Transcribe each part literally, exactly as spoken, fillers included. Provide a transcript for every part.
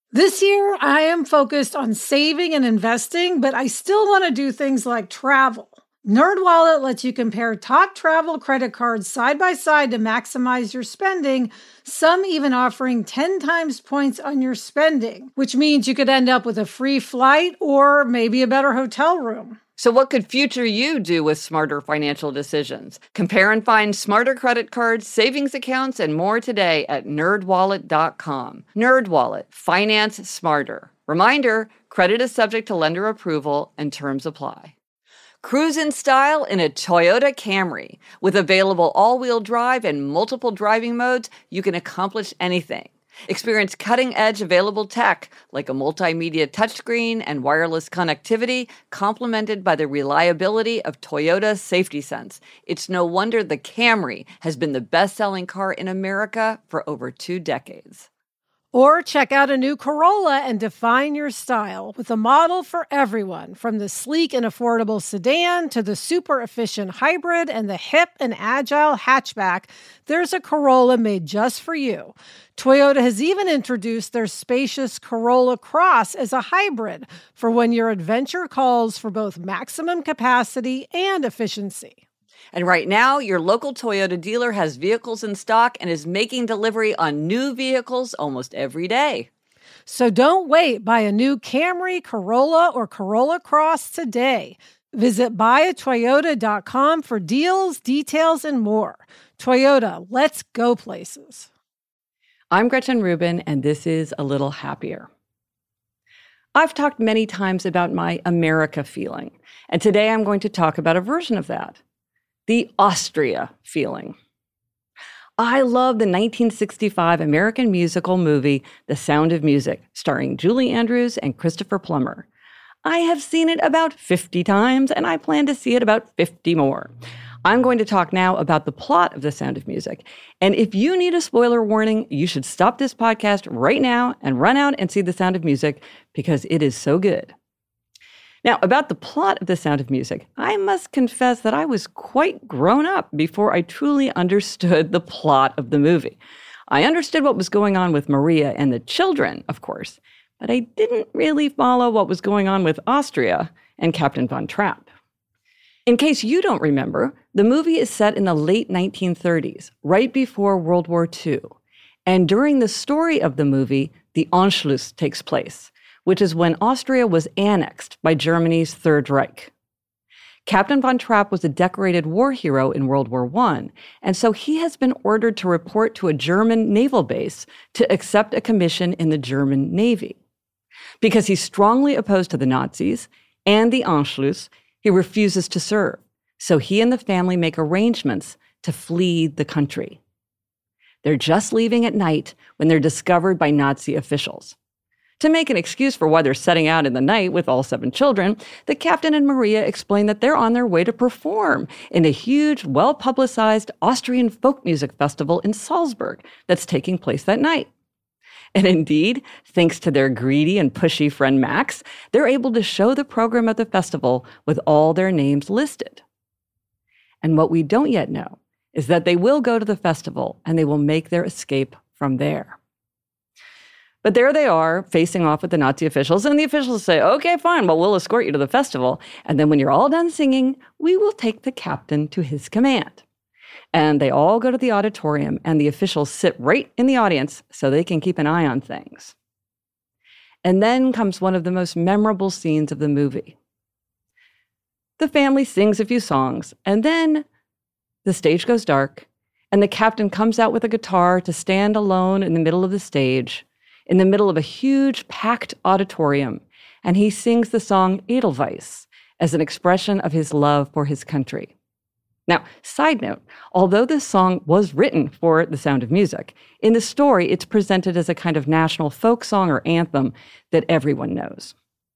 This year, I am focused on saving and investing, but I still want to do things like travel. NerdWallet lets you compare top travel credit cards side by side to maximize your spending, some even offering ten times points on your spending, which means you could end up with a free flight or maybe a better hotel room. So what could future you do with smarter financial decisions? Compare and find smarter credit cards, savings accounts, and more today at nerd wallet dot com. NerdWallet. Finance smarter. Reminder, credit is subject to lender approval and terms apply. Cruise in style in a Toyota Camry. With available all-wheel drive and multiple driving modes, you can accomplish anything. Experience cutting-edge available tech like a multimedia touchscreen and wireless connectivity, complemented by the reliability of Toyota Safety Sense. It's no wonder the Camry has been the best-selling car in America for over two decades. Or check out a new Corolla and define your style with a model for everyone, from the sleek and affordable sedan to the super efficient hybrid and the hip and agile hatchback. There's a Corolla made just for you. Toyota has even introduced their spacious Corolla Cross as a hybrid for when your adventure calls for both maximum capacity and efficiency. And right now, your local Toyota dealer has vehicles in stock and is making delivery on new vehicles almost every day. So don't wait. Buy a new Camry, Corolla, or Corolla Cross today. Visit buy a toyota dot com for deals, details, and more. Toyota, let's go places. I'm Gretchen Rubin, and this is A Little Happier. I've talked many times about my America feeling, and today I'm going to talk about a version of that. The Austria feeling. I love the nineteen sixty-five American musical movie, The Sound of Music, starring Julie Andrews and Christopher Plummer. I have seen it about fifty times, and I plan to see it about fifty more. I'm going to talk now about the plot of The Sound of Music. And if you need a spoiler warning, you should stop this podcast right now and run out and see The Sound of Music, because it is so good. Now, about the plot of The Sound of Music, I must confess that I was quite grown up before I truly understood the plot of the movie. I understood what was going on with Maria and the children, of course, but I didn't really follow what was going on with Austria and Captain Von Trapp. In case you don't remember, the movie is set in the late nineteen thirties, right before World War Two. And during the story of the movie, the Anschluss takes place, which is when Austria was annexed by Germany's Third Reich. Captain Von Trapp was a decorated war hero in World War One, and so he has been ordered to report to a German naval base to accept a commission in the German Navy. Because he's strongly opposed to the Nazis and the Anschluss, he refuses to serve, so he and the family make arrangements to flee the country. They're just leaving at night when they're discovered by Nazi officials. To make an excuse for why they're setting out in the night with all seven children, the captain and Maria explain that they're on their way to perform in a huge, well-publicized Austrian folk music festival in Salzburg that's taking place that night. And indeed, thanks to their greedy and pushy friend Max, they're able to show the program of the festival with all their names listed. And what we don't yet know is that they will go to the festival and they will make their escape from there. But there they are, facing off with the Nazi officials, and the officials say, okay, fine, well, we'll escort you to the festival, and then when you're all done singing, we will take the captain to his command. And they all go to the auditorium, and the officials sit right in the audience so they can keep an eye on things. And then comes one of the most memorable scenes of the movie. The family sings a few songs, and then the stage goes dark, and the captain comes out with a guitar to stand alone in the middle of the stage, in the middle of a huge, packed auditorium, and he sings the song Edelweiss as an expression of his love for his country. Now, side note, although this song was written for The Sound of Music, in the story it's presented as a kind of national folk song or anthem that everyone knows.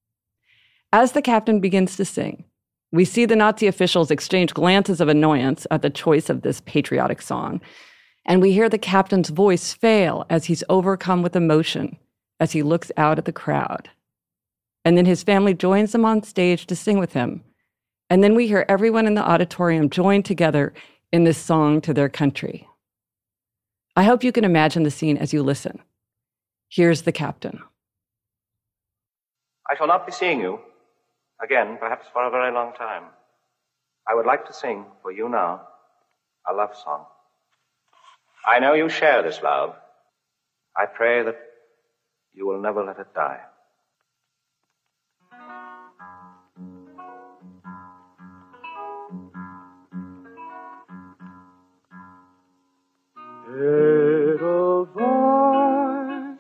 As the captain begins to sing, we see the Nazi officials exchange glances of annoyance at the choice of this patriotic song, and we hear the captain's voice fail as he's overcome with emotion as he looks out at the crowd. And then his family joins him on stage to sing with him. And then we hear everyone in the auditorium join together in this song to their country. I hope you can imagine the scene as you listen. Here's the captain. I shall not be seeing you again, perhaps for a very long time. I would like to sing for you now a love song. I know you share this love. I pray that you will never let it die. Edelweiss,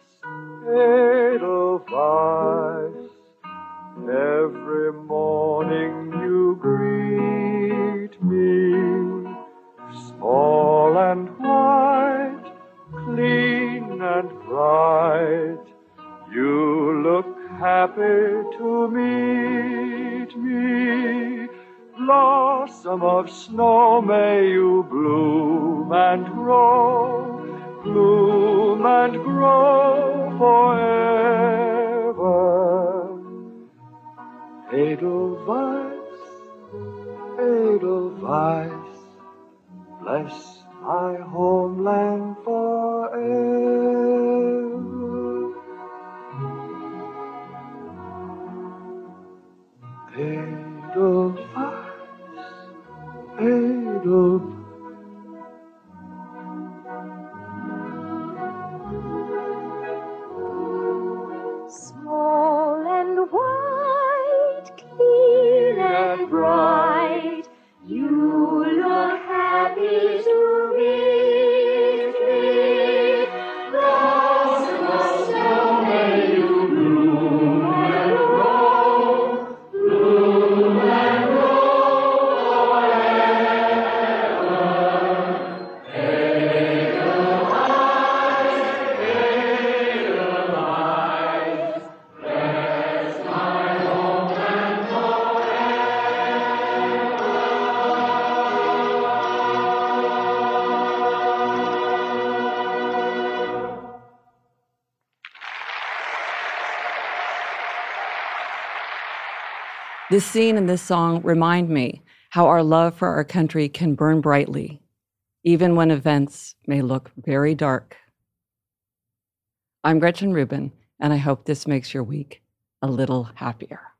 Edelweiss, every morning you greet me, small and white, clean and bright, you look happy to meet me. Blossom of snow, may you bloom and grow, bloom and grow forever. Edelweiss, Edelweiss, bless my homeland forever. Edelweiss, Edelweiss. Small and white, clean and bright, you look happy to meet me. Blossom of snow, may you bloom and grow, bloom and grow forever. Edelweiss, Edelweiss, bless my homeland forever. This scene and this song remind me how our love for our country can burn brightly, even when events may look very dark. I'm Gretchen Rubin, and I hope this makes your week a little happier.